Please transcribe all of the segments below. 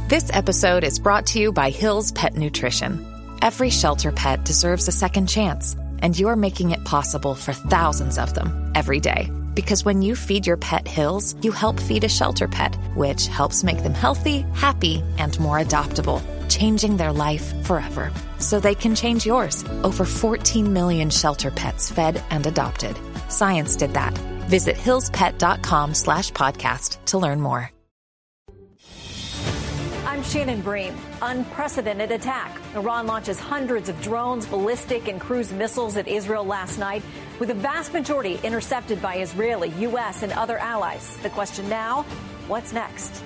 This episode is brought to you by Hill's Pet Nutrition. Every shelter pet deserves a second chance, and you're making it possible for thousands of them every day. Because when you feed your pet Hill's, you help feed a shelter pet, which helps make them healthy, happy, and more adoptable, changing their life forever. So they can change yours. Over 14 million shelter pets fed and adopted. Science did that. Visit hillspet.com/podcast to learn more. I'm Shannon Bream. Unprecedented attack. Iran launches hundreds of drones, ballistic and cruise missiles at Israel last night, with the vast majority intercepted by Israeli, U.S. and other allies. The question now, what's next?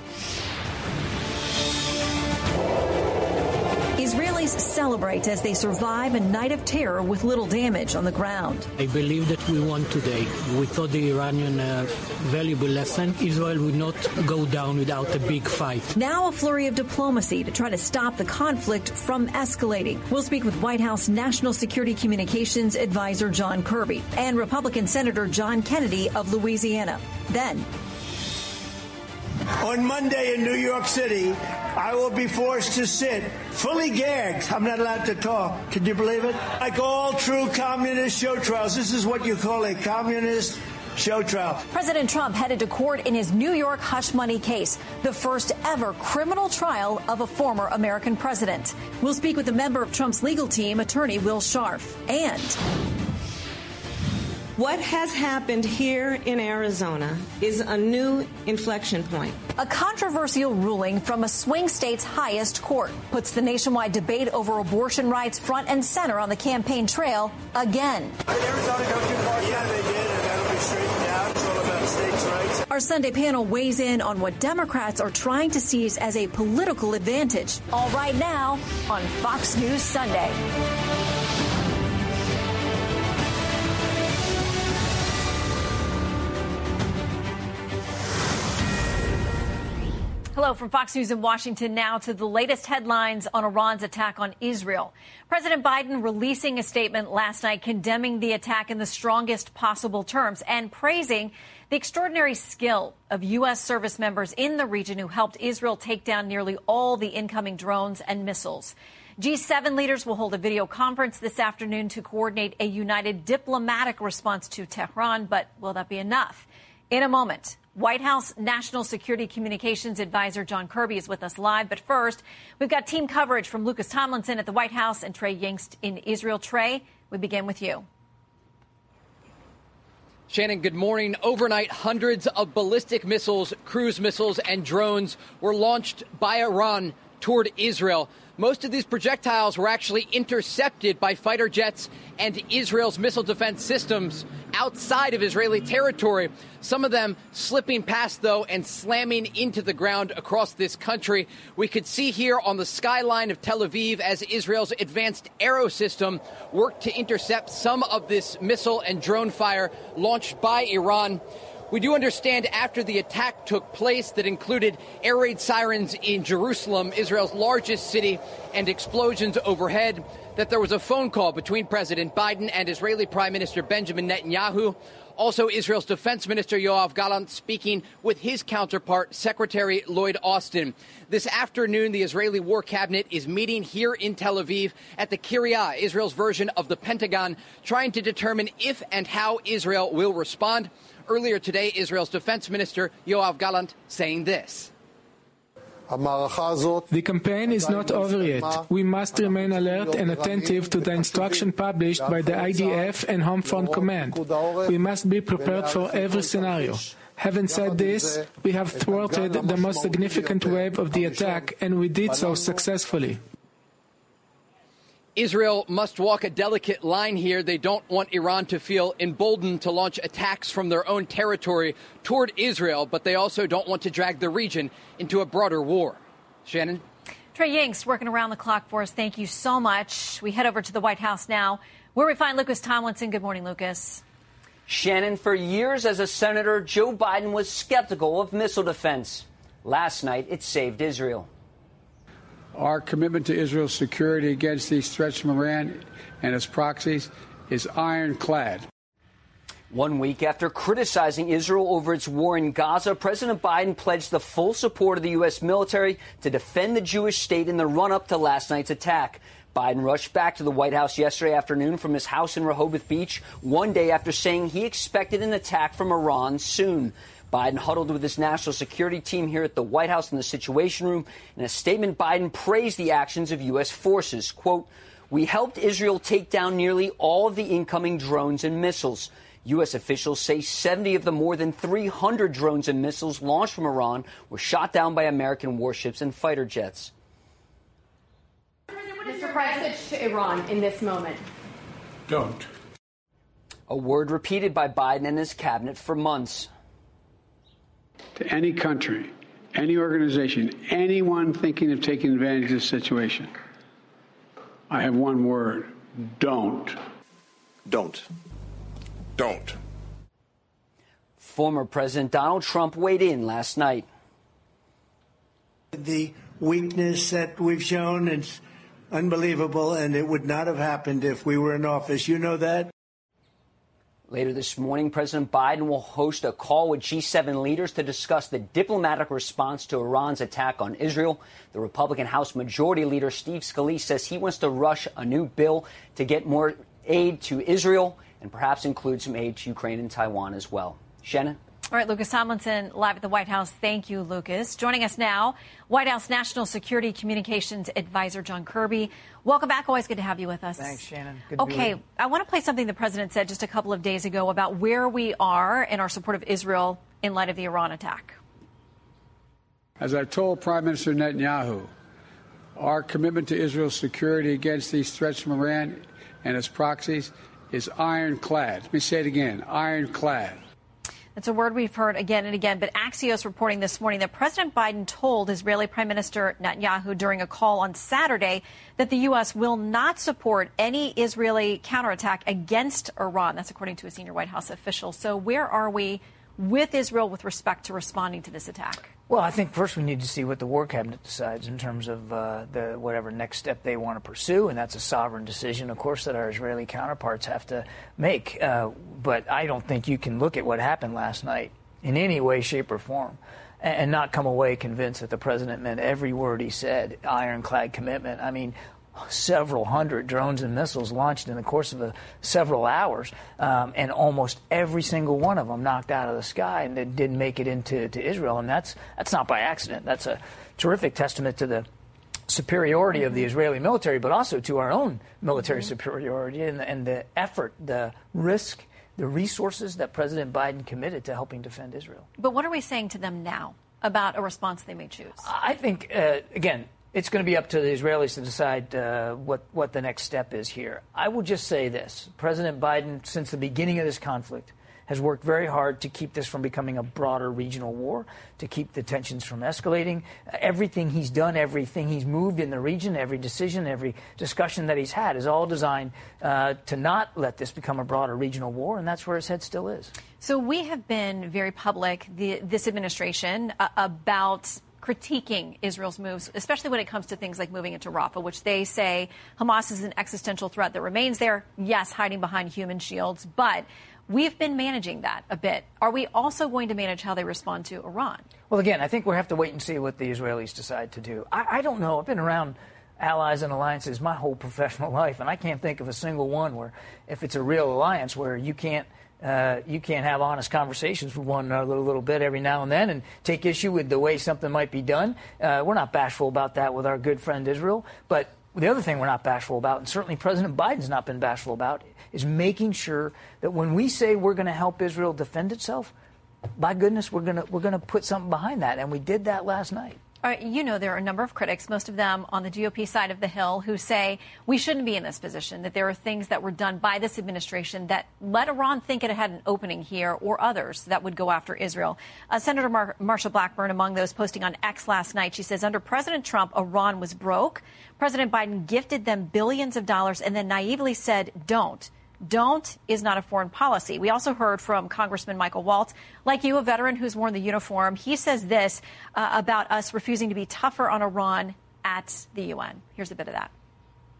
Israelis celebrate as they survive a night of terror with little damage on the ground. I believe that we won today. We taught the Iranian a valuable lesson. Israel will not go down without a big fight. Now a flurry of diplomacy to try to stop the conflict from escalating. We'll speak with White House National Security Communications Advisor John Kirby and Republican Senator John Kennedy of Louisiana. Then, on Monday in New York City, I will be forced to sit fully gagged. I'm not allowed to talk. Can you believe it? Like all true communist show trials, this is what you call a communist show trial. President Trump headed to court in his New York hush money case, the first ever criminal trial of a former American president. We'll speak with a member of Trump's legal team, attorney Will Scharf. And what has happened here in Arizona is a new inflection point. A controversial ruling from a swing state's highest court puts the nationwide debate over abortion rights front and center on the campaign trail again. Did Arizona go too far? Yeah, they did, and that'll be straightened out. It's all about states' rights. Our Sunday panel weighs in on what Democrats are trying to seize as a political advantage. All right now on Fox News Sunday. Hello from Fox News in Washington now to the latest headlines on Iran's attack on Israel. President Biden releasing a statement last night condemning the attack in the strongest possible terms and praising the extraordinary skill of U.S. service members in the region who helped Israel take down nearly all the incoming drones and missiles. G7 leaders will hold a video conference this afternoon to coordinate a united diplomatic response to Tehran, but will that be enough? In a moment, White House National Security Communications Advisor John Kirby is with us live. But first, we've got team coverage from Lucas Tomlinson at the White House and Trey Yingst in Israel. Trey, we begin with you. Shannon, good morning. Overnight, hundreds of ballistic missiles, cruise missiles, and drones were launched by Iran toward Israel. Most of these projectiles were actually intercepted by fighter jets and Israel's missile defense systems outside of Israeli territory. Some of them slipping past, though, and slamming into the ground across this country. We could see here on the skyline of Tel Aviv as Israel's advanced aero system worked to intercept some of this missile and drone fire launched by Iran. We do understand after the attack took place that included air raid sirens in Jerusalem, Israel's largest city, and explosions overhead, that there was a phone call between President Biden and Israeli Prime Minister Benjamin Netanyahu. Also, Israel's Defense Minister Yoav Gallant speaking with his counterpart, Secretary Lloyd Austin. This afternoon, the Israeli War Cabinet is meeting here in Tel Aviv at the Kiryat, Israel's version of the Pentagon, trying to determine if and how Israel will respond. Earlier today, Israel's Defense Minister Yoav Gallant saying this. The campaign is not over yet. We must remain alert and attentive to the instruction published by the IDF and Home Front Command. We must be prepared for every scenario. Having said this, we have thwarted the most significant wave of the attack, and we did so successfully. Israel must walk a delicate line here. They don't want Iran to feel emboldened to launch attacks from their own territory toward Israel, but they also don't want to drag the region into a broader war. Shannon? Trey Yingst working around the clock for us. Thank you so much. We head over to the White House now, where we find Lucas Tomlinson. Good morning, Lucas. Shannon, for years as a senator, Joe Biden was skeptical of missile defense. Last night, it saved Israel. Our commitment to Israel's security against these threats from Iran and its proxies is ironclad. 1 week after criticizing Israel over its war in Gaza, President Biden pledged the full support of the U.S. military to defend the Jewish state in the run-up to last night's attack. Biden rushed back to the White House yesterday afternoon from his house in Rehoboth Beach, 1 day after saying he expected an attack from Iran soon. Biden huddled with his national security team here at the White House in the Situation Room. In a statement, Biden praised the actions of U.S. forces. Quote, "We helped Israel take down nearly all of the incoming drones and missiles. U.S. officials say 70 of the more than 300 drones and missiles launched from Iran were shot down by American warships and fighter jets." Mr. President, to Iran in this moment. Don't. A word repeated by Biden and his cabinet for months. To any country, any organization, anyone thinking of taking advantage of this situation, I have one word: don't. Don't. Don't. Former President Donald Trump weighed in last night. The weakness that we've shown is unbelievable, and it would not have happened if we were in office. You know that. Later this morning, President Biden will host a call with G7 leaders to discuss the diplomatic response to Iran's attack on Israel. The Republican House Majority Leader Steve Scalise says he wants to rush a new bill to get more aid to Israel and perhaps include some aid to Ukraine and Taiwan as well. Shannon? All right, Lucas Tomlinson, live at the White House. Thank you, Lucas. Joining us now, White House National Security Communications Advisor John Kirby. Welcome back. Always good to have you with us. Thanks, Shannon. Good to be Okay, with you. I want to play something the president said just a couple of days ago about where we are in our support of Israel in light of the Iran attack. As I've told Prime Minister Netanyahu, our commitment to Israel's security against these threats from Iran and its proxies is ironclad. Let me say it again, ironclad. It's a word we've heard again and again, but Axios reporting this morning that President Biden told Israeli Prime Minister Netanyahu during a call on Saturday that the U.S. will not support any Israeli counterattack against Iran. That's according to a senior White House official. So where are we with Israel with respect to responding to this attack? Well, I think first we need to see what the War Cabinet decides in terms of the whatever next step they want to pursue, and that's a sovereign decision, of course, that our Israeli counterparts have to make. But I don't think you can look at what happened last night in any way, shape, or form and not come away convinced that the president meant every word he said, ironclad commitment. I mean, several hundred drones and missiles launched in the course of several hours, and almost every single one of them knocked out of the sky and it didn't make it into Israel. And that's not by accident. That's a terrific testament to the superiority of the Israeli military, but also to our own military superiority and the effort, the risk, the resources that President Biden committed to helping defend Israel. But what are we saying to them now about a response they may choose? I think, again, it's going to be up to the Israelis to decide what the next step is here. I will just say this. President Biden, since the beginning of this conflict, has worked very hard to keep this from becoming a broader regional war, to keep the tensions from escalating. Everything he's done, everything he's moved in the region, every decision, every discussion that he's had is all designed to not let this become a broader regional war, and that's where his head still is. So we have been very public, this administration, about critiquing Israel's moves, especially when it comes to things like moving into Rafah, which they say Hamas is an existential threat that remains there. Yes, hiding behind human shields, but we've been managing that a bit. Are we also going to manage how they respond to Iran? Well, again, I think we'll have to wait and see what the Israelis decide to do. I don't know. I've been around allies and alliances my whole professional life, and I can't think of a single one where, if it's a real alliance, where you can't have honest conversations with one another a little bit every now and then and take issue with the way something might be done. We're not bashful about that with our good friend Israel. But the other thing we're not bashful about, and certainly President Biden's not been bashful about, is making sure that when we say we're going to help Israel defend itself, by goodness, we're going to put something behind that. And we did that last night. All right, you know, there are a number of critics, most of them on the GOP side of the Hill, who say we shouldn't be in this position, that there are things that were done by this administration that let Iran think it had an opening here, or others that would go after Israel. Senator Marsha Blackburn, among those, posting on X last night. She says, under President Trump, Iran was broke. President Biden gifted them billions of dollars and then naively said, don't. Don't is not a foreign policy. We also heard from Congressman Michael Waltz, like you, a veteran who's worn the uniform. He says this about us refusing to be tougher on Iran at the UN. Here's a bit of that.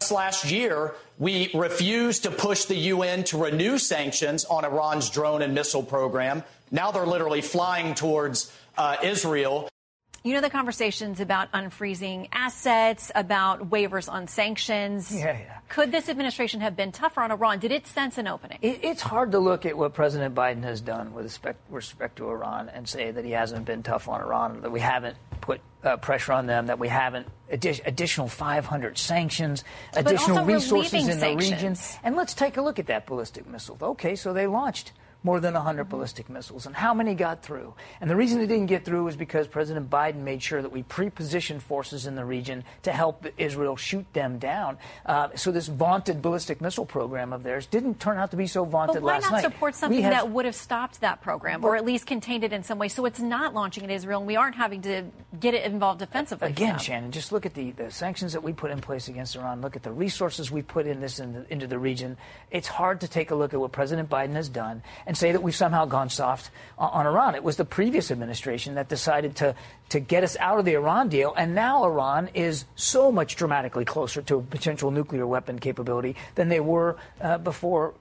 Last year, we refused to push the UN to renew sanctions on Iran's drone and missile program. Now they're literally flying towards Israel. You know, the conversations about unfreezing assets, about waivers on sanctions. Yeah. Could this administration have been tougher on Iran? Did it sense an opening? It's hard to look at what President Biden has done with respect to Iran and say that he hasn't been tough on Iran, that we haven't put pressure on them, that we haven't additional 500 sanctions, additional resources in the region. And let's take a look at that ballistic missile. Okay, so they launched more than 100 ballistic missiles. And how many got through? And the reason it didn't get through was because President Biden made sure that we pre-positioned forces in the region to help Israel shoot them down. So this vaunted ballistic missile program of theirs didn't turn out to be so vaunted last night. Why not support something that would have stopped that program or at least contained it in some way so it's not launching at Israel and we aren't having to get it involved defensively? Again, Shannon, just look at the sanctions that we put in place against Iran. Look at the resources we put into the region. It's hard to take a look at what President Biden has done and say that we've somehow gone soft on Iran. It was the previous administration that decided to get us out of the Iran deal, and now Iran is so much dramatically closer to a potential nuclear weapon capability than they were before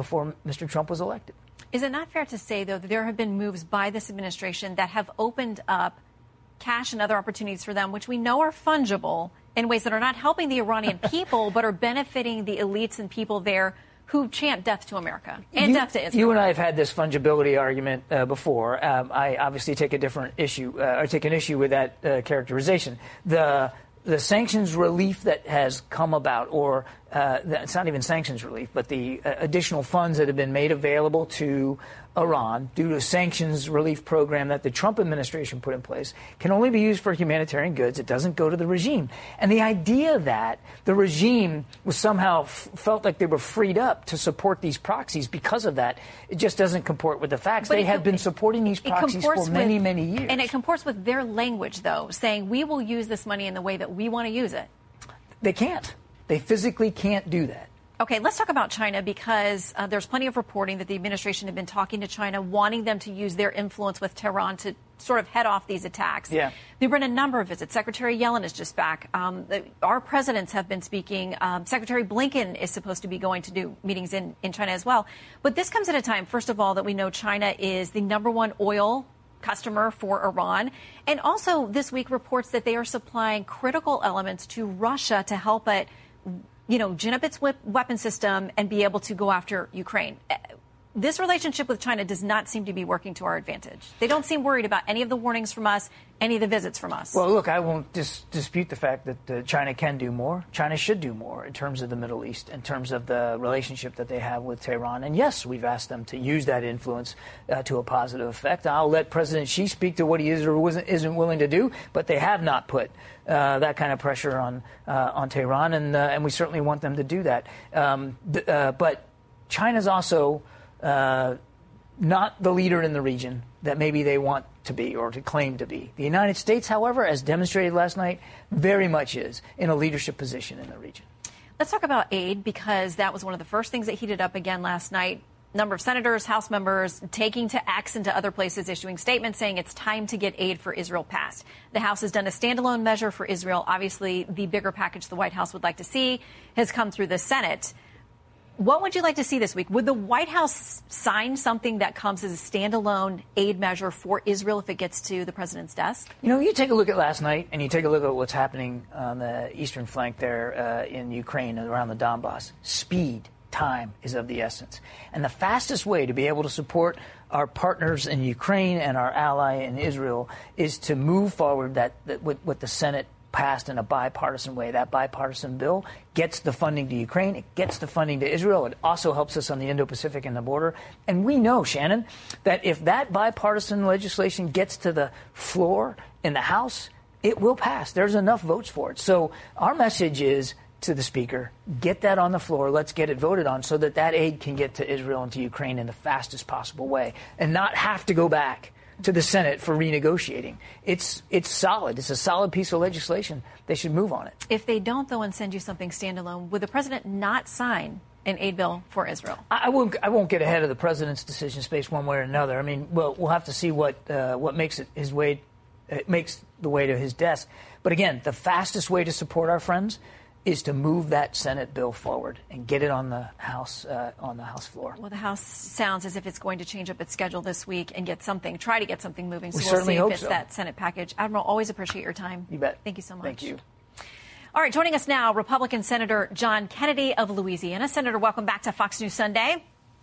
Mr. Trump was elected. Is it not fair to say, though, that there have been moves by this administration that have opened up cash and other opportunities for them, which we know are fungible in ways that are not helping the Iranian people, but are benefiting the elites and people there who chant death to America and death to Israel? You and I have had this fungibility argument before. I obviously take a different issue, or take an issue with that characterization. The sanctions relief that has come about, or it's not even sanctions relief, but the additional funds that have been made available to Iran due to a sanctions relief program that the Trump administration put in place can only be used for humanitarian goods. It doesn't go to the regime. And the idea that the regime was somehow felt like they were freed up to support these proxies because of that, it just doesn't comport with the facts. They have been supporting these proxies for many, many years. And it comports with their language, though, saying we will use this money in the way that we want to use it. They can't. They physically can't do that. Okay, let's talk about China, because there's plenty of reporting that the administration had been talking to China, wanting them to use their influence with Tehran to sort of head off these attacks. Yeah. There have been a number of visits. Secretary Yellen is just back. Our presidents have been speaking. Secretary Blinken is supposed to be going to do meetings in China as well. But this comes at a time, first of all, that we know China is the #1 oil customer for Iran. And also this week reports that they are supplying critical elements to Russia to help it, gin up its weapon system and be able to go after Ukraine. This relationship with China does not seem to be working to our advantage. They don't seem worried about any of the warnings from us, any of the visits from us. Well, look, I won't dispute the fact that China can do more. China should do more in terms of the Middle East, in terms of the relationship that they have with Tehran. And yes, we've asked them to use that influence to a positive effect. I'll let President Xi speak to what he is or isn't willing to do, but they have not put that kind of pressure on Tehran, and we certainly want them to do that. But China's also not the leader in the region that maybe they want to be or to claim to be. The United States, however, as demonstrated last night, very much is in a leadership position in the region. Let's talk about aid, because that was one of the first things that heated up again last night. Number of senators, House members taking to X and to other places, issuing statements saying it's time to get aid for Israel passed. The House has done a standalone measure for Israel. Obviously, the bigger package the White House would like to see has come through the Senate. What would you like to see this week? Would the White House sign something that comes as a standalone aid measure for Israel if it gets to the president's desk? You take a look at last night and you take a look at what's happening on the eastern flank there in Ukraine and around the Donbass. Speed, time is of the essence. And the fastest way to be able to support our partners in Ukraine and our ally in Israel is to move forward what the Senate passed in a bipartisan way. That bipartisan bill gets the funding to Ukraine. It gets the funding to Israel. It also helps us on the Indo-Pacific and the border. And we know, Shannon, that if that bipartisan legislation gets to the floor in the House, it will pass. There's enough votes for it. So our message is to the Speaker, get that on the floor. Let's get it voted on so that aid can get to Israel and to Ukraine in the fastest possible way and not have to go back to the Senate for renegotiating. It's solid. It's a solid piece of legislation. They should move on it. If they don't, though, and send you something standalone, would the president not sign an aid bill for Israel? I won't get ahead of the president's decision space one way or another. I mean, we'll have to see what makes it his way. It makes the way to his desk. But again, the fastest way to support our friends is to move that Senate bill forward and get it on the House floor. Well, the House sounds as if it's going to change up its schedule this week and try to get something moving. So we'll see if it's so. That Senate package. Admiral, always appreciate your time. You bet. Thank you so much. Thank you. All right, joining us now, Republican Senator John Kennedy of Louisiana. Senator, welcome back to Fox News Sunday.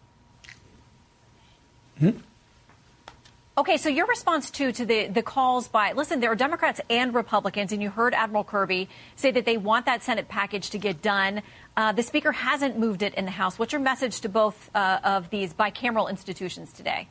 Okay, so your response to the calls by, listen, there are Democrats and Republicans, and you heard Admiral Kirby say that they want that Senate package to get done. The Speaker hasn't moved it in the House. What's your message to both of these bicameral institutions today?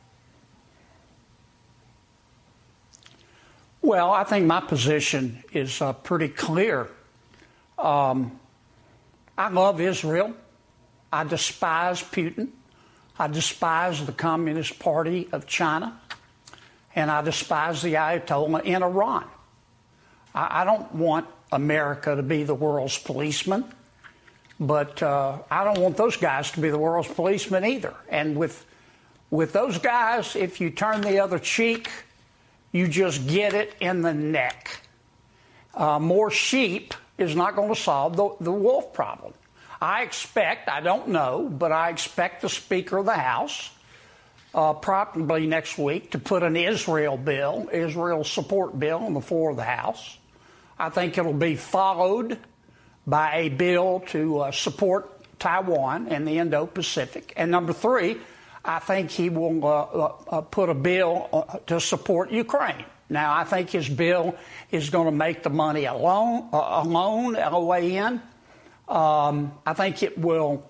Well, I think my position is pretty clear. I love Israel. I despise Putin. I despise the Communist Party of China. And I despise the Ayatollah in Iran. I don't want America to be the world's policeman, but I don't want those guys to be the world's policeman either. And with those guys, if you turn the other cheek, you just get it in the neck. More sheep is not going to solve the wolf problem. I don't know, but I expect the Speaker of the House probably next week to put an Israel support bill on the floor of the House. I think it'll be followed by a bill to support Taiwan and the Indo-Pacific. And number three, I think he will put a bill to support Ukraine. Now, I think his bill is going to make the money alone, LOAN. I think it will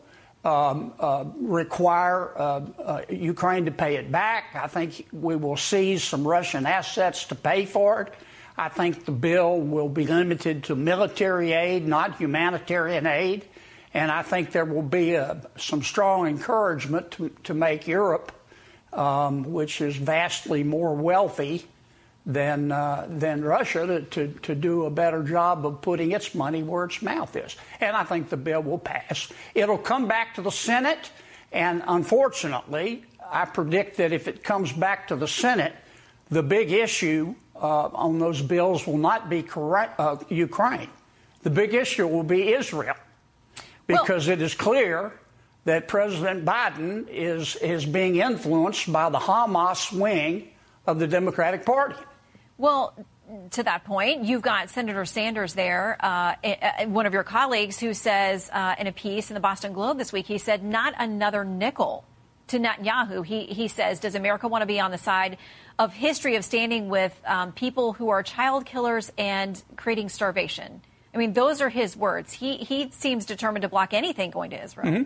require Ukraine to pay it back. I think we will seize some Russian assets to pay for it. I think the bill will be limited to military aid, not humanitarian aid. And I think there will be some strong encouragement to make Europe, which is vastly more wealthy than Russia, to do a better job of putting its money where its mouth is. And I think the bill will pass. It'll come back to the Senate, and unfortunately, I predict that if it comes back to the Senate, the big issue on those bills will not be Ukraine. The big issue will be Israel, because it is clear that President Biden is being influenced by the Hamas wing of the Democratic Party. Well, to that point, you've got Senator Sanders there, one of your colleagues, who says in a piece in the Boston Globe this week, he said, not another nickel to Netanyahu. He says, does America want to be on the side of history of standing with people who are child killers and creating starvation? I mean, those are his words. He seems determined to block anything going to Israel. Mm-hmm.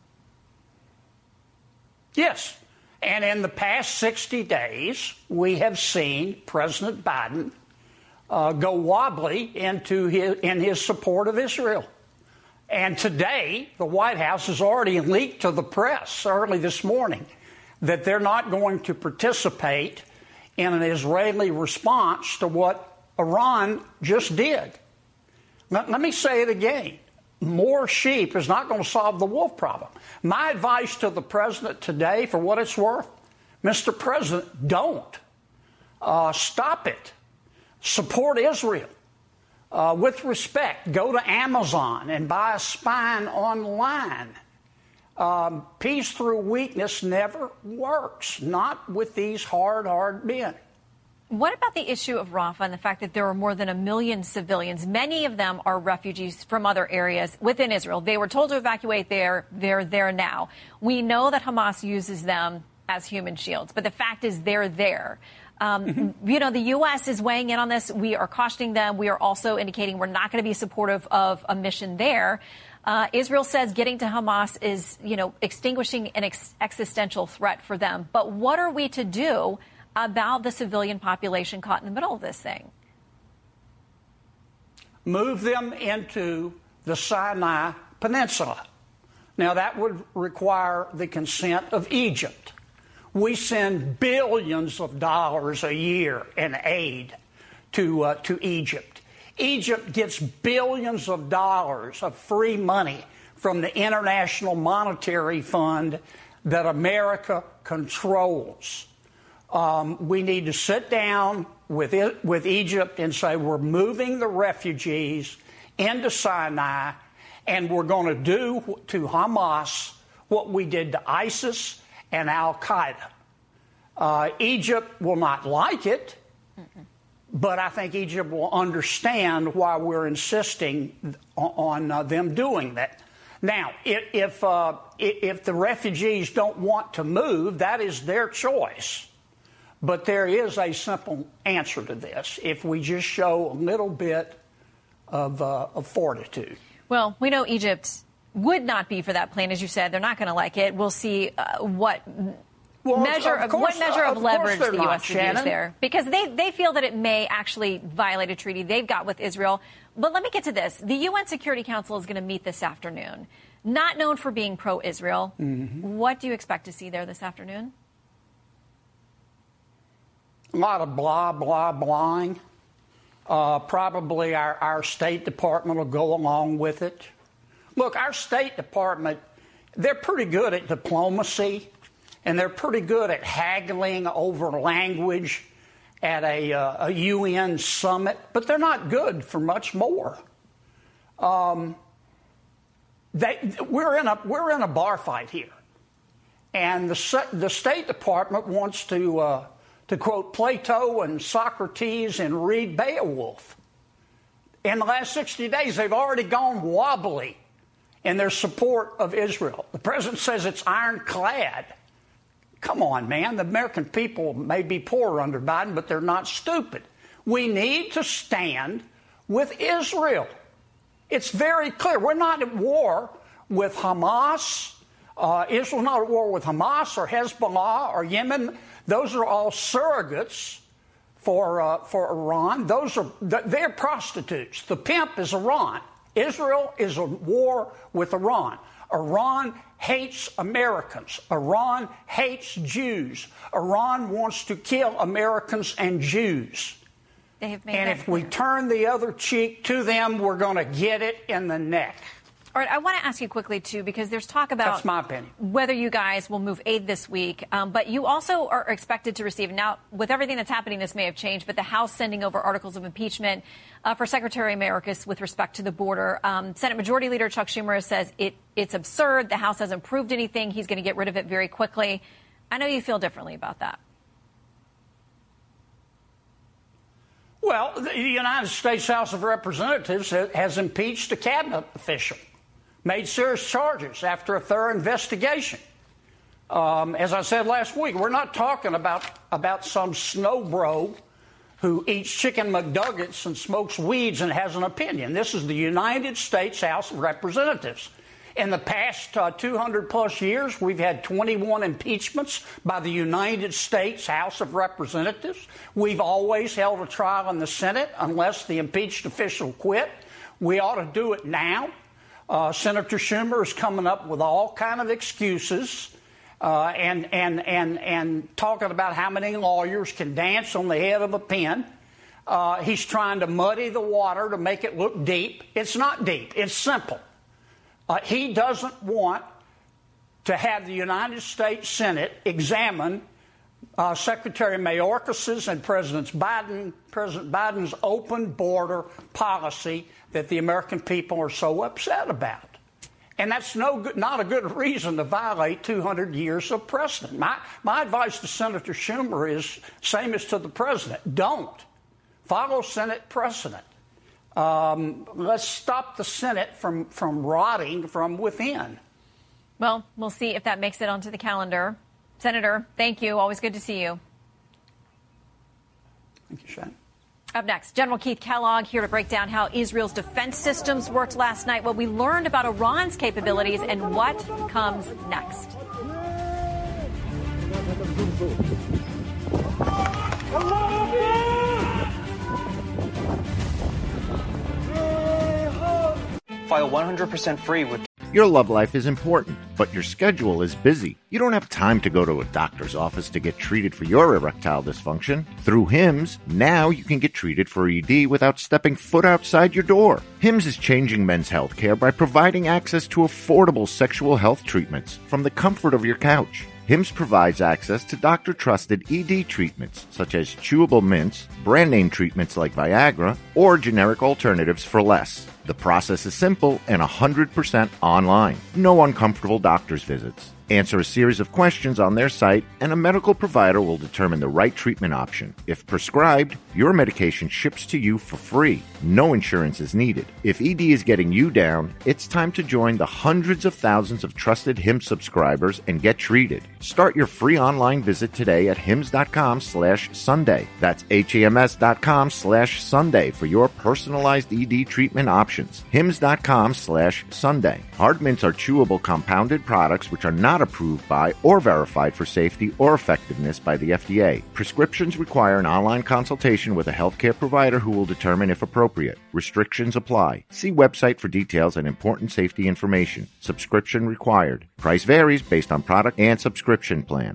Yes. And in the past 60 days, we have seen President Biden go wobbly in his support of Israel. And today, the White House has already leaked to the press early this morning that they're not going to participate in an Israeli response to what Iran just did. Let me say it again. More sheep is not going to solve the wolf problem. My advice to the president today, for what it's worth, Mr. President, don't. Stop it. Support Israel. With respect, go to Amazon and buy a spine online. Peace through weakness never works, not with these hard men. What about the issue of Rafah and the fact that there are more than 1 million civilians? Many of them are refugees from other areas within Israel. They were told to evacuate there. They're there now. We know that Hamas uses them as human shields, but the fact is they're there. You know, the U.S. is weighing in on this. We are cautioning them. We are also indicating we're not going to be supportive of a mission there. Israel says getting to Hamas is, extinguishing an existential threat for them. But what are we to do about the civilian population caught in the middle of this thing? Move them into the Sinai Peninsula. Now, that would require the consent of Egypt. We send billions of dollars a year in aid to Egypt. Egypt gets billions of dollars of free money from the International Monetary Fund that America controls. We need to sit down with Egypt and say we're moving the refugees into Sinai, and we're going to do to Hamas what we did to ISIS and Al-Qaeda. Egypt will not like it, but I think Egypt will understand why we're insisting on them doing that. Now, if the refugees don't want to move, that is their choice. But there is a simple answer to this if we just show a little bit of fortitude. Well, we know Egypt would not be for that plan, as you said. They're not going to like it. We'll see what measure of leverage the U.S. would use there, because they feel that it may actually violate a treaty they've got with Israel. But let me get to this. The UN Security Council is going to meet this afternoon. Not known for being pro-Israel. Mm-hmm. What do you expect to see there this afternoon? A lot of blah, blah, blahing. Probably our State Department will go along with it. Look, our State Department, they're pretty good at diplomacy, and they're pretty good at haggling over language at a UN summit, but they're not good for much more. We're in a bar fight here, and the State Department wants to quote Plato and Socrates and read Beowulf. In the last 60 days, they've already gone wobbly in their support of Israel. The president says it's ironclad. Come on, man. The American people may be poor under Biden, but they're not stupid. We need to stand with Israel. It's very clear. We're not at war with Hamas. Israel's not at war with Hamas or Hezbollah or Yemen. Those are all surrogates for Iran. They're prostitutes. The pimp is Iran. Israel is at war with Iran. Iran hates Americans. Iran hates Jews. Iran wants to kill Americans and Jews. They have made and that if clear. we turn the other cheek to them, we're going to get it in the neck. All right, I want to ask you quickly, too, because there's talk about That's my opinion. Whether you guys will move aid this week. But you also are expected to receive, now, with everything that's happening, this may have changed, but the House sending over articles of impeachment for Secretary Mayorkas with respect to the border. Senate Majority Leader Chuck Schumer says it's absurd. The House hasn't proved anything. He's going to get rid of it very quickly. I know you feel differently about that. Well, the United States House of Representatives has impeached a cabinet official, made serious charges after a thorough investigation. As I said last week, we're not talking about some snowbro who eats chicken McNuggets and smokes weeds and has an opinion. This is the United States House of Representatives. In the past 200-plus years, we've had 21 impeachments by the United States House of Representatives. We've always held a trial in the Senate unless the impeached official quit. We ought to do it now. Senator Schumer is coming up with all kind of excuses and talking about how many lawyers can dance on the head of a pin. He's trying to muddy the water to make it look deep. It's not deep. It's simple. He doesn't want to have the United States Senate examine Secretary Mayorkas's and President Biden's open border policy that the American people are so upset about. And that's not a good reason to violate 200 years of precedent. My advice to Senator Schumer is same as to the president. Don't. Follow Senate precedent. Let's stop the Senate from rotting from within. Well, we'll see if that makes it onto the calendar. Senator, thank you. Always good to see you. Thank you, Shannon. Up next, General Keith Kellogg here to break down how Israel's defense systems worked last night, what we learned about Iran's capabilities, and what comes next. File 100% free with... Your love life is important, but your schedule is busy. You don't have time to go to a doctor's office to get treated for your erectile dysfunction. Through HIMS, now you can get treated for ED without stepping foot outside your door. HIMS is changing men's health care by providing access to affordable sexual health treatments from the comfort of your couch. HIMS provides access to doctor-trusted ED treatments, such as chewable mints, brand-name treatments like Viagra, or generic alternatives for less. The process is simple and 100% online. No uncomfortable doctor's visits. Answer a series of questions on their site, and a medical provider will determine the right treatment option. If prescribed, your medication ships to you for free. No insurance is needed. If ED is getting you down, it's time to join the hundreds of thousands of trusted Hims subscribers and get treated. Start your free online visit today at hims.com/Sunday. That's HAMS.com/Sunday for your personalized ED treatment options. hims.com/Sunday. Hard mints are chewable compounded products which are not approved by or verified for safety or effectiveness by the FDA. Prescriptions require an online consultation with a healthcare provider who will determine if appropriate. Restrictions apply. See website for details and important safety information. Subscription required. Price varies based on product and subscription plan.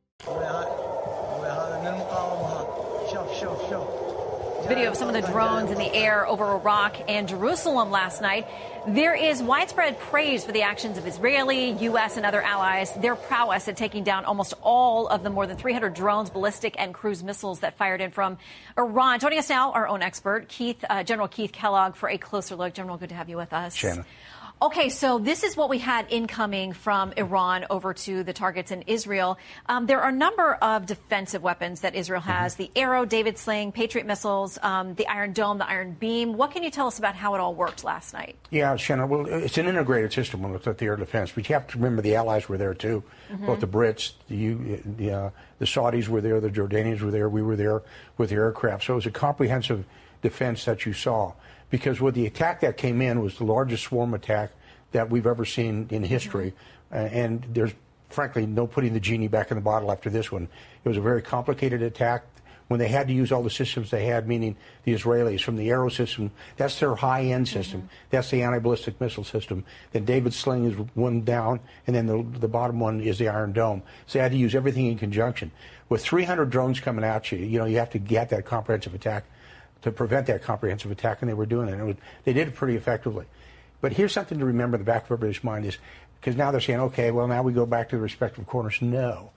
Video of some of the drones in the air over Iraq and Jerusalem last night. There is widespread praise for the actions of Israeli, U.S., and other allies, their prowess at taking down almost all of the more than 300 drones, ballistic, and cruise missiles that fired in from Iran. Joining us now, our own expert, General Keith Kellogg, for a closer look. General, good to have you with us. Shannon. Okay, so this is what we had incoming from Iran over to the targets in Israel. There are a number of defensive weapons that Israel has, the Arrow, David Sling, Patriot missiles, the Iron Dome, the Iron Beam. What can you tell us about how it all worked last night? Yeah, Shannon, well, it's an integrated system when we look at the air defense. But you have to remember the allies were there, too. Both the Brits, the Saudis were there, the Jordanians were there, we were there with the aircraft. So it was a comprehensive defense that you saw. Because with the attack that came in was the largest swarm attack that we've ever seen in history. And there's, frankly, no putting the genie back in the bottle after this one. It was a very complicated attack. When they had to use all the systems they had, meaning the Israelis, from the Arrow system, that's their high-end system. That's the anti-ballistic missile system. Then David Sling is one down, and then the bottom one is the Iron Dome. So they had to use everything in conjunction. With 300 drones coming at you, you have to get that comprehensive attack to prevent that comprehensive attack, and they were doing it. They did it pretty effectively. But here's something to remember in the back of everybody's mind is, because now they're saying, okay, well, now we go back to the respective corners. No.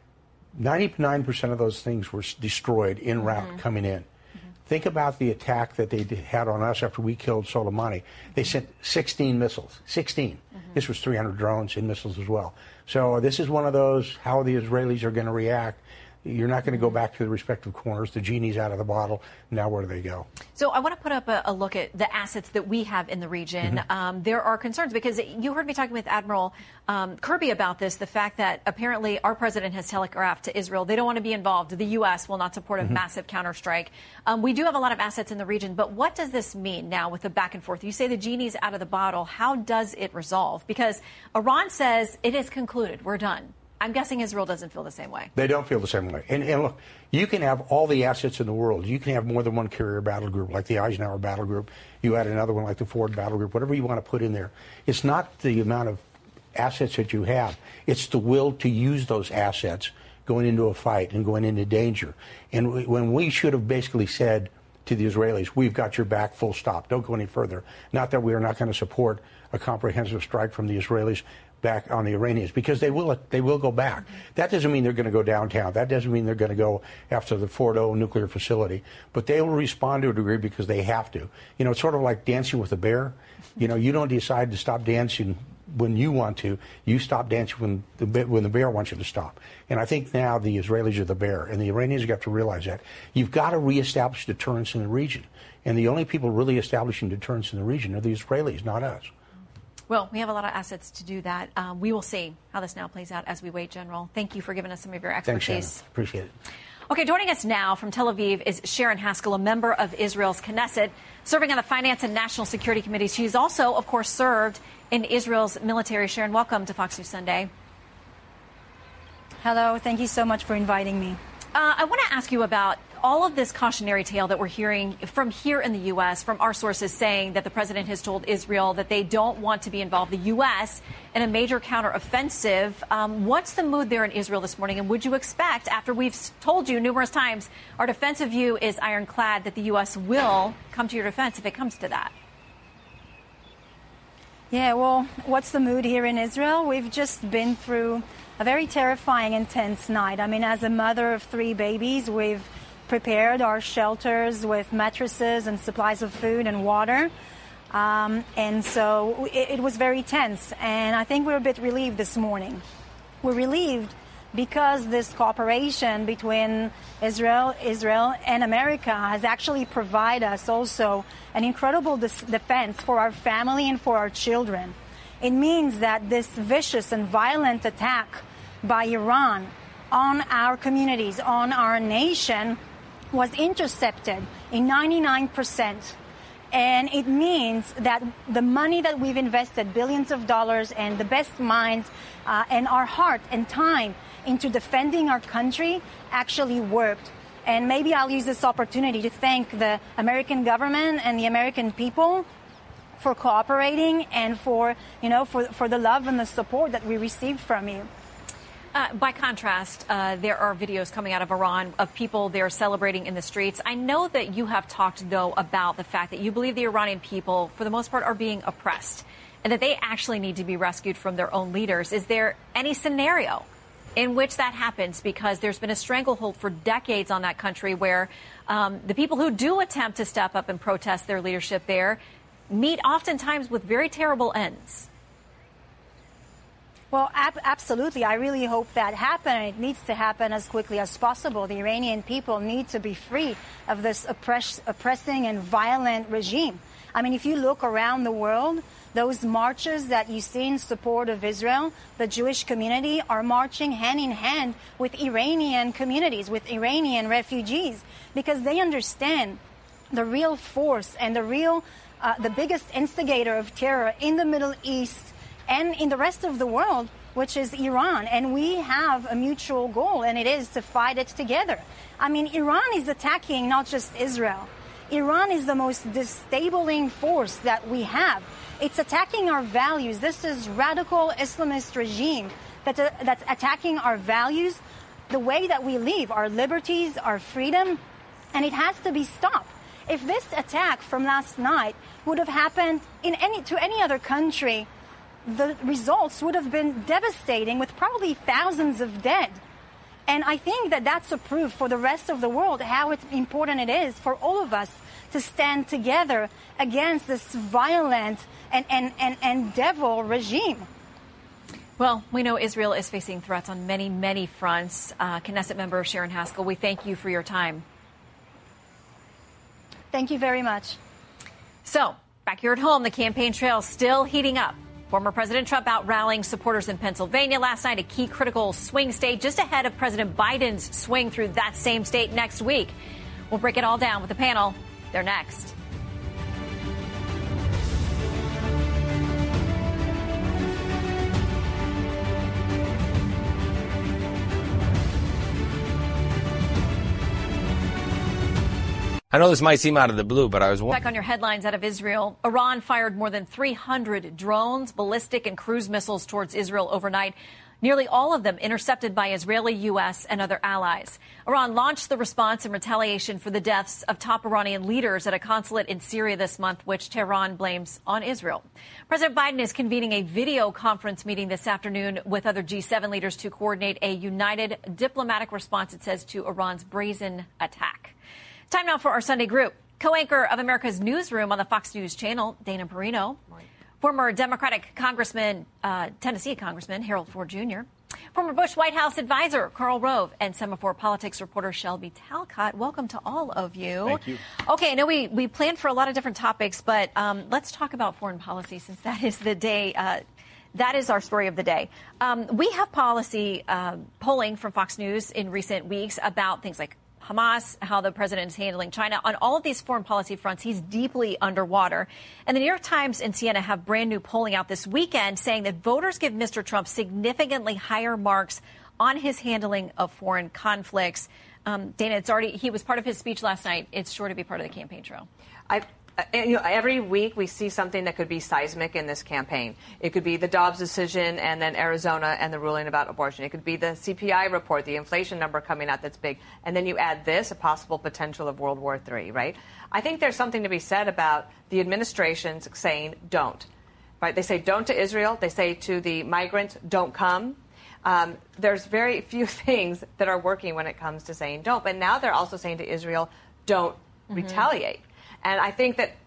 99% of those things were destroyed en route coming in. Think about the attack that they had on us after we killed Soleimani. They sent 16 missiles. 16. This was 300 drones and missiles as well. So this is one of those, how the Israelis are going to react. You're not going to go back to the respective corners. The genie's out of the bottle. Now where do they go? So I want to put up a look at the assets that we have in the region. There are concerns because you heard me talking with Admiral Kirby about this, the fact that apparently our president has telegraphed to Israel they don't want to be involved. The U.S. will not support a massive counterstrike. We do have a lot of assets in the region, but what does this mean now with the back and forth? You say the genie's out of the bottle. How does it resolve? Because Iran says it is concluded. We're done. I'm guessing Israel doesn't feel the same way. They don't feel the same way. And look, you can have all the assets in the world. You can have more than one carrier battle group, like the Eisenhower battle group. You add another one like the Ford battle group, whatever you want to put in there. It's not the amount of assets that you have. It's the will to use those assets going into a fight and going into danger. And when we should have basically said to the Israelis, we've got your back, full stop. Don't go any further. Not that we are not going to support a comprehensive strike from the Israelis back on the Iranians, because they will go back. That doesn't mean they're going to go downtown. That doesn't mean they're going to go after the Fordo nuclear facility. But they will respond to a degree because they have to. It's sort of like dancing with a bear. You don't decide to stop dancing when you want to. You stop dancing when the bear wants you to stop. And I think now the Israelis are the bear, and the Iranians have to realize that. You've got to reestablish deterrence in the region. And the only people really establishing deterrence in the region are the Israelis, not us. Well, we have a lot of assets to do that. We will see how this now plays out as we wait, General. Thank you for giving us some of your expertise. Thanks, Shannon. Appreciate it. Okay, joining us now from Tel Aviv is Sharon Haskell, a member of Israel's Knesset, serving on the Finance and National Security Committees. She's also, of course, served in Israel's military. Sharon, welcome to Fox News Sunday. Hello. Thank you so much for inviting me. I want to ask you about all of this cautionary tale that we're hearing from here in the U.S., from our sources saying that the president has told Israel that they don't want to be involved, the U.S., in a major counteroffensive. What's the mood there in Israel this morning? And would you expect, after we've told you numerous times our defensive view is ironclad, that the U.S. will come to your defense if it comes to that? Yeah, well, what's the mood here in Israel? We've just been through a very terrifying, intense night. I mean, as a mother of 3 babies, we've prepared our shelters with mattresses and supplies of food and water. And so it was very tense. And I think we're a bit relieved this morning. We're relieved because this cooperation between Israel and America has actually provided us also an incredible defense for our family and for our children. It means that this vicious and violent attack by Iran on our communities, on our nation, was intercepted in 99%. And it means that the money that we've invested, billions of dollars, and the best minds and our heart and time into defending our country actually worked. And maybe I'll use this opportunity to thank the American government and the American people for cooperating and for the love and the support that we received from you. By contrast, there are videos coming out of Iran of people there celebrating in the streets. I know that you have talked, though, about the fact that you believe the Iranian people, for the most part, are being oppressed and that they actually need to be rescued from their own leaders. Is there any scenario in which that happens? Because there's been a stranglehold for decades on that country where the people who do attempt to step up and protest their leadership there meet oftentimes with very terrible ends. Well, absolutely. I really hope that happens. It needs to happen as quickly as possible. The Iranian people need to be free of this oppressing and violent regime. I mean, if you look around the world, those marches that you see in support of Israel, the Jewish community are marching hand in hand with Iranian communities, with Iranian refugees, because they understand the real force and the biggest instigator of terror in the Middle East and in the rest of the world, which is Iran. And we have a mutual goal, and it is to fight it together. I mean, Iran is attacking not just Israel. Iran is the most destabilizing force that we have. It's attacking our values. This is radical Islamist regime that's attacking our values, the way that we live, our liberties, our freedom, and it has to be stopped. If this attack from last night would have happened to any other country, the results would have been devastating, with probably thousands of dead. And I think that that's a proof for the rest of the world how important it is for all of us to stand together against this violent and devil regime. Well, we know Israel is facing threats on many, many fronts. Knesset member Sharon Haskell, we thank you for your time. Thank you very much. So, back here at home, the campaign trail still heating up. Former President Trump out rallying supporters in Pennsylvania last night, a key critical swing state just ahead of President Biden's swing through that same state next week. We'll break it all down with the panel. They're next. I know this might seem out of the blue, but I was Back on your headlines out of Israel. Iran fired more than 300 drones, ballistic and cruise missiles towards Israel overnight. Nearly all of them intercepted by Israeli, U.S. and other allies. Iran launched the response in retaliation for the deaths of top Iranian leaders at a consulate in Syria this month, which Tehran blames on Israel. President Biden is convening a video conference meeting this afternoon with other G7 leaders to coordinate a united diplomatic response, it says, to Iran's brazen attack. Time now for our Sunday group. Co-anchor of America's Newsroom on the Fox News Channel, Dana Perino. Former Democratic Congressman, Tennessee Congressman Harold Ford Jr. Former Bush White House advisor Karl Rove and Semaphore politics reporter Shelby Talcott. Welcome to all of you. Thank you. Okay, I know we planned for a lot of different topics, but let's talk about foreign policy since that is the day. That is our story of the day. We have policy polling from Fox News in recent weeks about things like Hamas, how the president is handling China. On all of these foreign policy fronts, he's deeply underwater. And the New York Times and CNN have brand new polling out this weekend saying that voters give Mr. Trump significantly higher marks on his handling of foreign conflicts. Dana, he was part of his speech last night. It's sure to be part of the campaign trail. Every week we see something that could be seismic in this campaign. It could be the Dobbs decision and then Arizona and the ruling about abortion. It could be the CPI report, the inflation number coming out that's big. And then you add this, a possible potential of World War III, right? I think there's something to be said about the administrations saying don't. Right? They say don't to Israel. They say to the migrants, don't come. There's very few things that are working when it comes to saying don't. But now they're also saying to Israel, don't retaliate. And I think that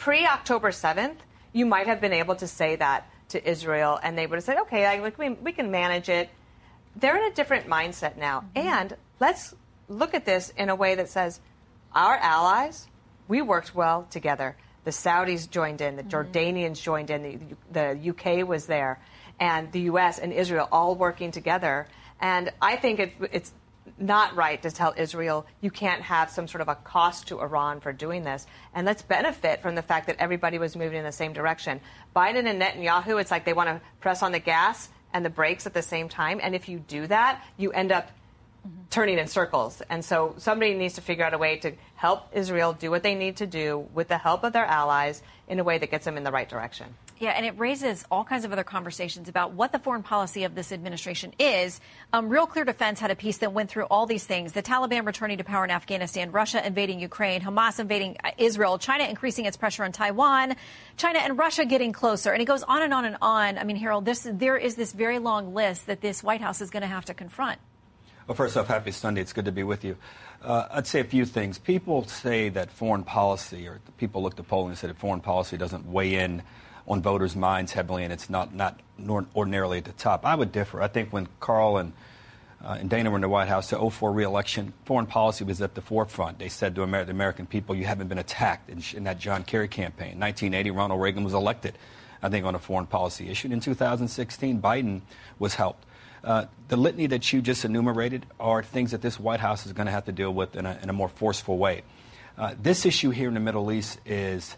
pre-October 7th, you might have been able to say that to Israel, and they would have said, okay, we can manage it. They're in a different mindset now. And let's look at this in a way that says, our allies, we worked well together. The Saudis joined in, the Jordanians joined in, the UK was there, and the U.S. and Israel all working together. And I think it's not right to tell Israel you can't have some sort of a cost to Iran for doing this. And let's benefit from the fact that everybody was moving in the same direction. Biden and Netanyahu, it's like they want to press on the gas and the brakes at the same time. And if you do that, you end up turning in circles. And so somebody needs to figure out a way to help Israel do what they need to do with the help of their allies in a way that gets them in the right direction. Yeah, and it raises all kinds of other conversations about what the foreign policy of this administration is. Real Clear Defense had a piece that went through all these things. The Taliban returning to power in Afghanistan, Russia invading Ukraine, Hamas invading Israel, China increasing its pressure on Taiwan, China and Russia getting closer. And it goes on and on and on. I mean, Harold, there is this very long list that this White House is going to have to confront. Well, first off, happy Sunday. It's good to be with you. I'd say a few things. People say that foreign policy, or people look to polling and say that foreign policy doesn't weigh in on voters' minds heavily, and it's not ordinarily at the top. I would differ. I think when Carl and Dana were in the White House, the 2004 re-election, foreign policy was at the forefront. They said to the American people, you haven't been attacked in that John Kerry campaign. In 1980, Ronald Reagan was elected, I think, on a foreign policy issue. And in 2016, Biden was helped. The litany that you just enumerated are things that this White House is going to have to deal with in a more forceful way. This issue here in the Middle East is,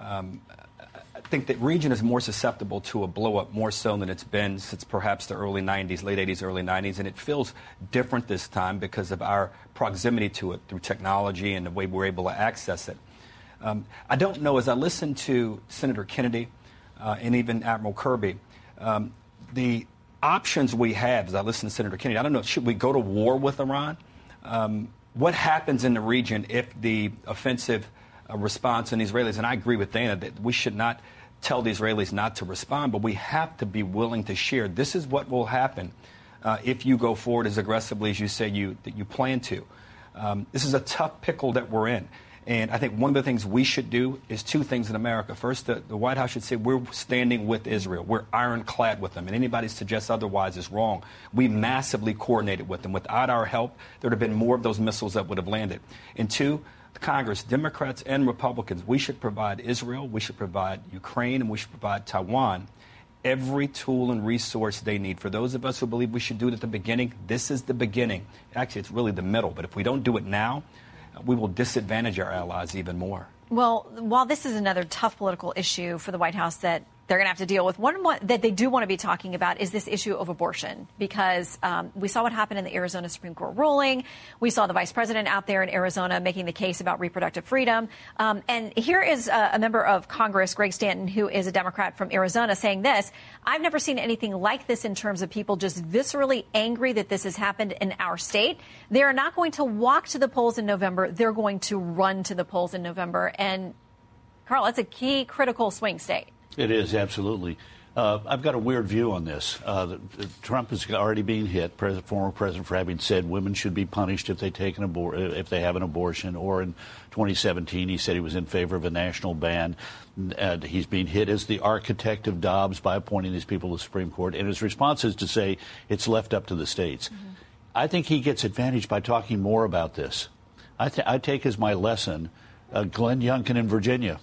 I think that region is more susceptible to a blow-up more so than it's been since perhaps the early 90s, late 80s, early 90s, and it feels different this time because of our proximity to it through technology and the way we're able to access it. I don't know, as I listen to Senator Kennedy and even Admiral Kirby, the options we have, as I listen to Senator Kennedy, I don't know, should we go to war with Iran? What happens in the region if the offensive response on the Israelis, and I agree with Dana that we should not tell the Israelis not to respond, but we have to be willing to share. This is what will happen if you go forward as aggressively as you say that you plan to. This is a tough pickle that we're in. And I think one of the things we should do is two things in America. First, the White House should say we're standing with Israel. We're ironclad with them. And anybody who suggests otherwise is wrong. We massively coordinated with them. Without our help, there would have been more of those missiles that would have landed. And two, the Congress, Democrats and Republicans, we should provide Israel, we should provide Ukraine, and we should provide Taiwan every tool and resource they need. For those of us who believe we should do it at the beginning, this is the beginning. Actually, it's really the middle. But if we don't do it now, we will disadvantage our allies even more. Well, while this is another tough political issue for the White House that they're going to have to deal with, one that they do want to be talking about is this issue of abortion, because we saw what happened in the Arizona Supreme Court ruling. We saw the vice president out there in Arizona making the case about reproductive freedom. And here is a member of Congress, Greg Stanton, who is a Democrat from Arizona, saying this: I've never seen anything like this in terms of people just viscerally angry that this has happened in our state. They are not going to walk to the polls in November. They're going to run to the polls in November. And, Carl, that's a key critical swing state. It is, absolutely. I've got a weird view on this. Trump is already being hit, former president, for having said women should be punished if they if they have an abortion. Or in 2017, he said he was in favor of a national ban. He's being hit as the architect of Dobbs by appointing these people to the Supreme Court. And his response is to say it's left up to the states. Mm-hmm. I think he gets advantage by talking more about this. I take as my lesson Glenn Youngkin in Virginia.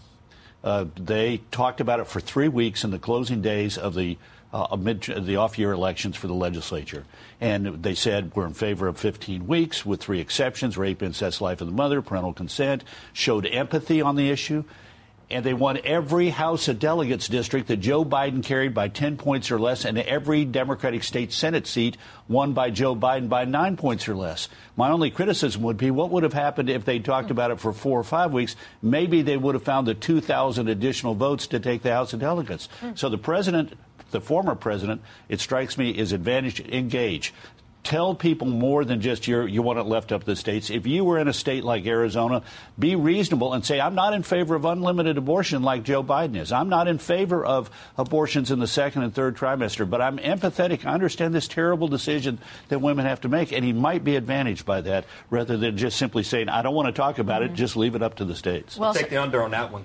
They talked about it for 3 weeks in the closing days of the off-year elections for the legislature. And they said we're in favor of 15 weeks with 3 exceptions: rape, incest, life of the mother, parental consent, showed empathy on the issue. And they won every House of Delegates district that Joe Biden carried by 10 points or less, and every Democratic state Senate seat won by Joe Biden by 9 points or less. My only criticism would be what would have happened if they talked about it for 4 or 5 weeks. Maybe they would have found the 2,000 additional votes to take the House of Delegates. So the president, the former president, it strikes me, is advantaged. Engage. Tell people more than just you want it left up to the states. If you were in a state like Arizona, be reasonable and say, I'm not in favor of unlimited abortion like Joe Biden is. I'm not in favor of abortions in the second and third trimester, but I'm empathetic. I understand this terrible decision that women have to make, and he might be advantaged by that rather than just simply saying, I don't want to talk about it, just leave it up to the states. Well, take the under on that one.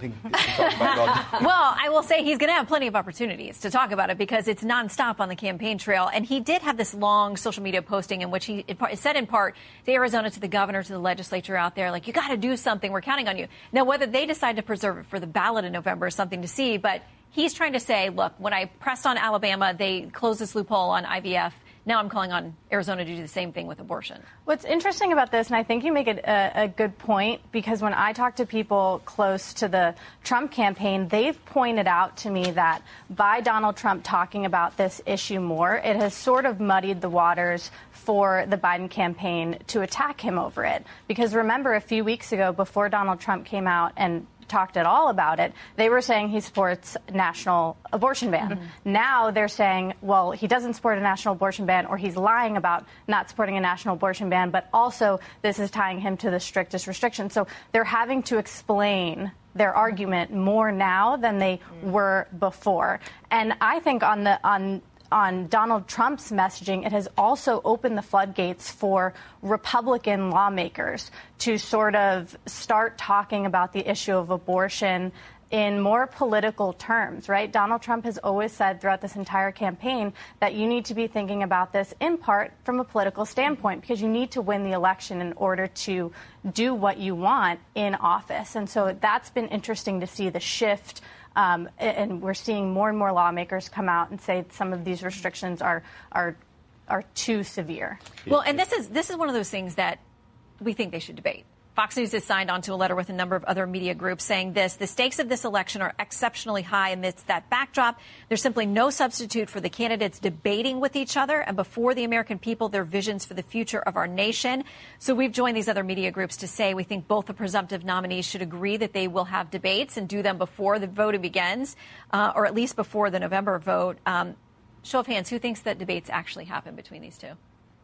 Well, I will say he's going to have plenty of opportunities to talk about it because it's nonstop on the campaign trail. And he did have this long social media posting in which he said in part to Arizona, to the governor, to the legislature out there, like, you got to do something. We're counting on you. Now, whether they decide to preserve it for the ballot in November is something to see. But he's trying to say, look, when I pressed on Alabama, they closed this loophole on IVF. Now I'm calling on Arizona to do the same thing with abortion. What's interesting about this, and I think you make a good point, because when I talk to people close to the Trump campaign, they've pointed out to me that by Donald Trump talking about this issue more, it has sort of muddied the waters for the Biden campaign to attack him over it. Because remember, a few weeks ago, before Donald Trump came out and talked at all about it, they were saying he supports national abortion ban. Mm-hmm. Now they're saying, well, he doesn't support a national abortion ban, or he's lying about not supporting a national abortion ban, but also this is tying him to the strictest restrictions. So they're having to explain their argument more now than they were before. And I think on Donald Trump's messaging, it has also opened the floodgates for Republican lawmakers to sort of start talking about the issue of abortion in more political terms, right? Donald Trump has always said throughout this entire campaign that you need to be thinking about this in part from a political standpoint, because you need to win the election in order to do what you want in office. And so that's been interesting to see the shift. And we're seeing more and more lawmakers come out and say some of these restrictions are too severe. Well, and this is one of those things that we think they should debate. Fox News has signed onto a letter with a number of other media groups saying this: the stakes of this election are exceptionally high amidst that backdrop. There's simply no substitute for the candidates debating with each other and before the American people their visions for the future of our nation. So we've joined these other media groups to say we think both the presumptive nominees should agree that they will have debates and do them before the voting begins, or at least before the November vote. Show of hands, who thinks that debates actually happen between these two?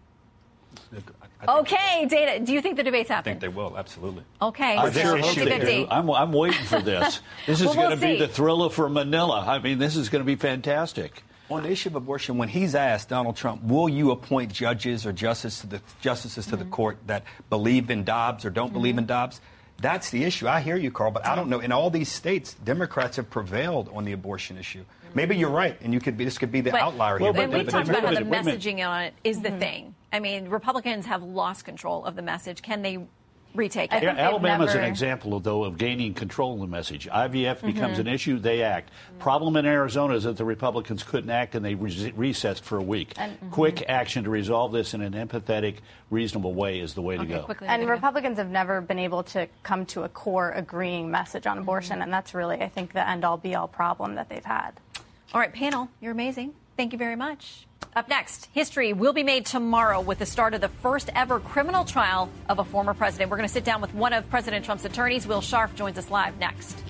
Okay, Dana, do you think the debates happen? I think they will, absolutely. Okay, I sure hope they do. I'm waiting for this. This is going to be the thriller for Manila. I mean, this is going to be fantastic. On the issue of abortion, when he's asked, Donald Trump, will you appoint judges or justices to the court that believe in Dobbs or don't believe in Dobbs? That's the issue. I hear you, Carl, but I don't know. In all these states, Democrats have prevailed on the abortion issue. Maybe you're right, and this could be the outlier here. And we talked about how the messaging on it is the thing. I mean, Republicans have lost control of the message. Can they retake it? Alabama's an example, though, of gaining control of the message. IVF becomes an issue, they act. Problem in Arizona is that the Republicans couldn't act, and they recessed for a week. Quick action to resolve this in an empathetic, reasonable way is the way to go. And Republicans have never been able to come to a core agreeing message on abortion, and that's really, I think, the end-all, be-all problem that they've had. All right, panel, you're amazing. Thank you very much. Up next, history will be made tomorrow with the start of the first ever criminal trial of a former president. We're going to sit down with one of President Trump's attorneys. Will Scharf joins us live next.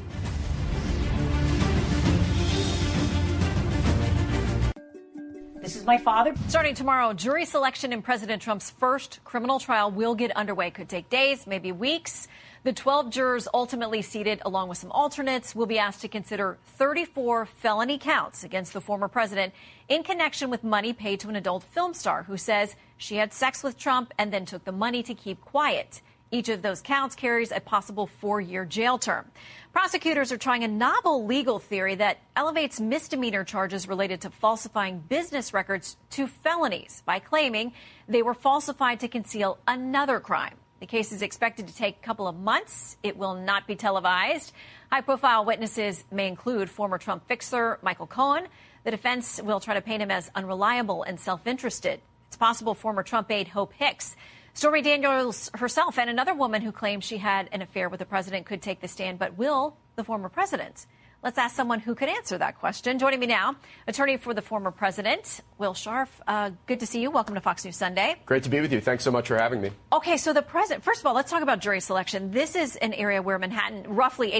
This is my father. Starting tomorrow, jury selection in President Trump's first criminal trial will get underway. Could take days, maybe weeks. The 12 jurors ultimately seated, along with some alternates, will be asked to consider 34 felony counts against the former president in connection with money paid to an adult film star who says she had sex with Trump and then took the money to keep quiet. Each of those counts carries a possible 4-year jail term. Prosecutors are trying a novel legal theory that elevates misdemeanor charges related to falsifying business records to felonies by claiming they were falsified to conceal another crime. The case is expected to take a couple of months. It will not be televised. High-profile witnesses may include former Trump fixer Michael Cohen. The defense will try to paint him as unreliable and self-interested. It's possible former Trump aide Hope Hicks, Stormy Daniels herself, and another woman who claims she had an affair with the president could take the stand. But will the former president? Let's ask someone who could answer that question. Joining me now, attorney for the former president, Will Scharf. Good to see you. Welcome to Fox News Sunday. Great to be with you. Thanks so much for having me. Okay, so the president, first of all, let's talk about jury selection. This is an area where Manhattan, roughly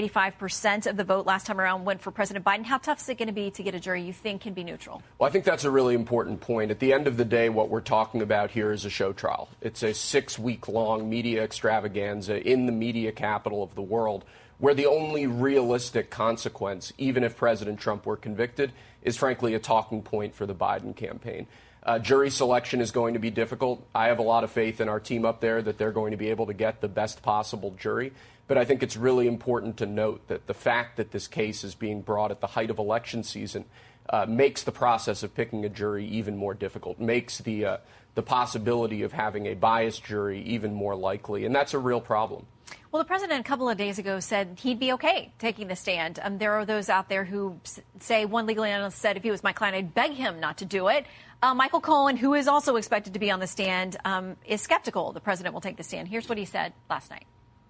85% of the vote last time around went for President Biden. How tough is it going to be to get a jury you think can be neutral? Well, I think that's a really important point. At the end of the day, what we're talking about here is a show trial. It's a 6-week-long media extravaganza in the media capital of the world, where the only realistic consequence, even if President Trump were convicted, is frankly a talking point for the Biden campaign. Jury selection is going to be difficult. I have a lot of faith in our team up there that they're going to be able to get the best possible jury. But I think it's really important to note that the fact that this case is being brought at the height of election season makes the process of picking a jury even more difficult, makes the possibility of having a biased jury even more likely. And that's a real problem. Well, the president a couple of days ago said he'd be okay taking the stand. There are those out there who say, one legal analyst said, if he was my client, I'd beg him not to do it. Michael Cohen, who is also expected to be on the stand, is skeptical the president will take the stand. Here's what he said last night.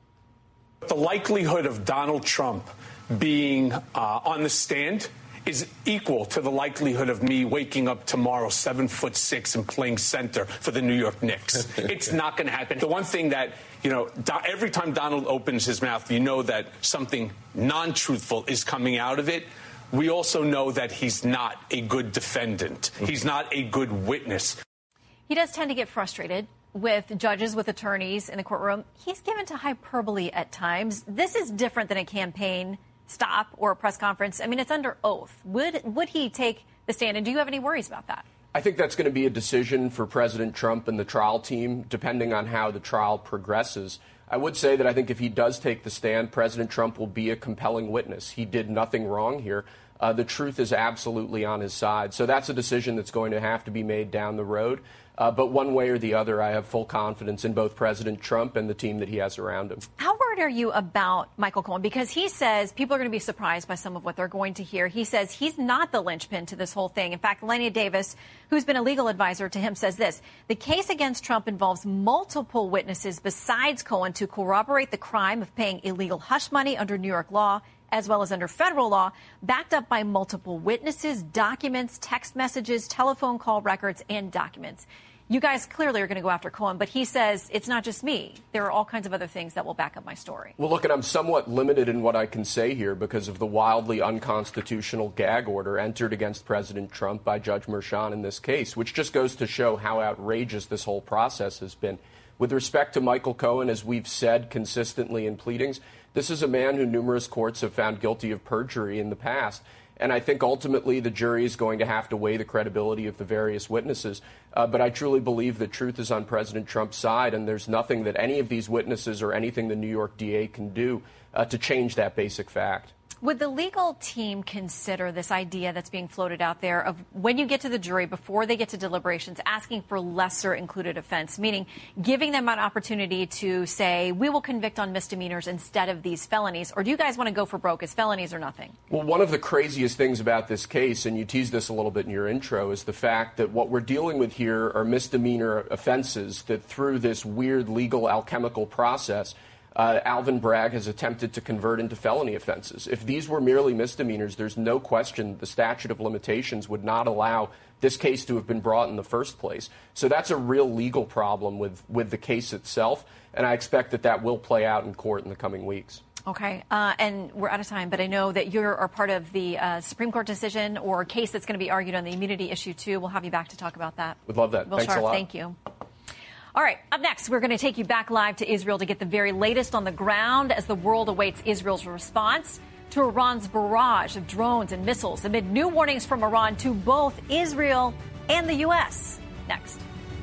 The likelihood of Donald Trump being on the stand is equal to the likelihood of me waking up tomorrow 7'6" and playing center for the New York Knicks. It's not going to happen. The one thing that, every time Donald opens his mouth, you know that something non-truthful is coming out of it. We also know that he's not a good defendant. He's not a good witness. He does tend to get frustrated with judges, with attorneys in the courtroom. He's given to hyperbole at times. This is different than a campaign stop or a press conference. I mean, it's under oath. Would he take the stand? And do you have any worries about that? I think that's going to be a decision for President Trump and the trial team, depending on how the trial progresses. I would say that I think if he does take the stand, President Trump will be a compelling witness. He did nothing wrong here. The truth is absolutely on his side. So that's a decision that's going to have to be made down the road. But one way or the other, I have full confidence in both President Trump and the team that he has around him. How worried are you about Michael Cohen? Because he says people are going to be surprised by some of what they're going to hear. He says he's not the linchpin to this whole thing. In fact, Lania Davis, who's been a legal advisor to him, says this. The case against Trump involves multiple witnesses besides Cohen to corroborate the crime of paying illegal hush money under New York law, as well as under federal law, backed up by multiple witnesses, documents, text messages, telephone call records, and documents. You guys clearly are going to go after Cohen, but he says it's not just me. There are all kinds of other things that will back up my story. Well, look, and I'm somewhat limited in what I can say here because of the wildly unconstitutional gag order entered against President Trump by Judge Merchan in this case, which just goes to show how outrageous this whole process has been. With respect to Michael Cohen, as we've said consistently in pleadings, this is a man who numerous courts have found guilty of perjury in the past. And I think ultimately the jury is going to have to weigh the credibility of the various witnesses. But I truly believe that truth is on President Trump's side, and there's nothing that any of these witnesses or anything the New York DA can do to change that basic fact. Would the legal team consider this idea that's being floated out there of when you get to the jury, before they get to deliberations, asking for lesser included offense, meaning giving them an opportunity to say, we will convict on misdemeanors instead of these felonies? Or do you guys want to go for broke as felonies or nothing? Well, one of the craziest things about this case, and you teased this a little bit in your intro, is the fact that what we're dealing with here are misdemeanor offenses that through this weird legal alchemical process, Alvin Bragg has attempted to convert into felony offenses. If these were merely misdemeanors, there's no question the statute of limitations would not allow this case to have been brought in the first place. So that's a real legal problem with the case itself, and I expect that will play out in court in the coming weeks. Okay, and we're out of time, but I know that you are part of the Supreme Court decision or case that's going to be argued on the immunity issue, too. We'll have you back to talk about that. Would love that. Will Thanks Scharf, a lot. thank you. All right, up next, we're going to take you back live to Israel to get the very latest on the ground as the world awaits Israel's response to Iran's barrage of drones and missiles amid new warnings from Iran to both Israel and the U.S. Next.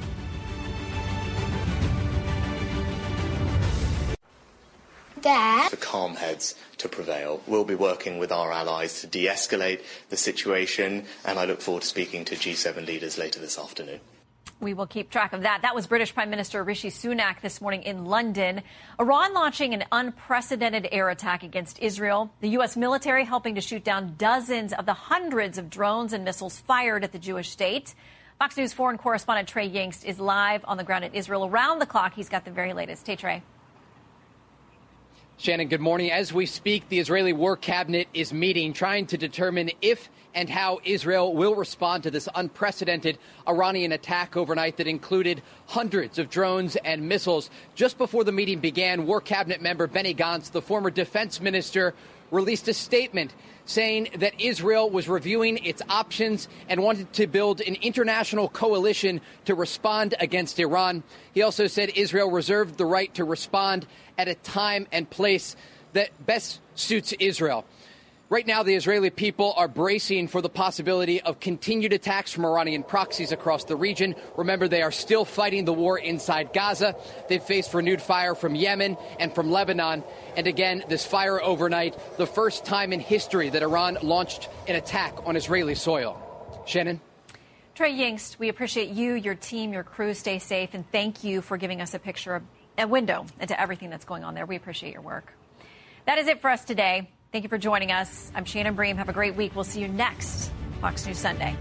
For calm heads to prevail. We'll be working with our allies to de-escalate the situation, and I look forward to speaking to G7 leaders later this afternoon. We will keep track of that. That was British Prime Minister Rishi Sunak this morning in London. Iran launching an unprecedented air attack against Israel. The U.S. military helping to shoot down dozens of the hundreds of drones and missiles fired at the Jewish state. Fox News foreign correspondent Trey Yingst is live on the ground in Israel around the clock. He's got the very latest. Hey, Trey. Shannon, good morning. As we speak, the Israeli War Cabinet is meeting, trying to determine if and how Israel will respond to this unprecedented Iranian attack overnight that included hundreds of drones and missiles. Just before the meeting began, War Cabinet member Benny Gantz, the former defense minister, released a statement saying that Israel was reviewing its options and wanted to build an international coalition to respond against Iran. He also said Israel reserved the right to respond at a time and place that best suits Israel. Right now, the Israeli people are bracing for the possibility of continued attacks from Iranian proxies across the region. Remember, they are still fighting the war inside Gaza. They've faced renewed fire from Yemen and from Lebanon. And again, this fire overnight, the first time in history that Iran launched an attack on Israeli soil. Shannon? Trey Yingst, we appreciate you, your team, your crew. Stay safe, and thank you for giving us a window into everything that's going on there. We appreciate your work. That is it for us today. Thank you for joining us. I'm Shannon Bream. Have a great week. We'll see you next Fox News Sunday.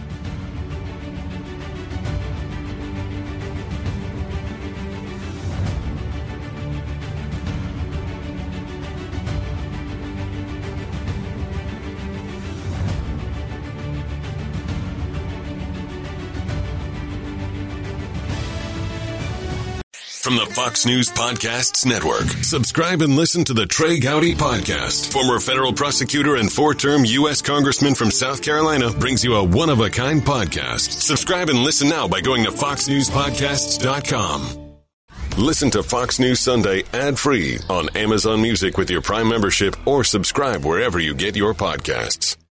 From the Fox News Podcasts Network. Subscribe and listen to the Trey Gowdy Podcast. Former federal prosecutor and 4-term U.S. Congressman from South Carolina brings you a one-of-a-kind podcast. Subscribe and listen now by going to foxnewspodcasts.com. Listen to Fox News Sunday ad-free on Amazon Music with your Prime membership or subscribe wherever you get your podcasts.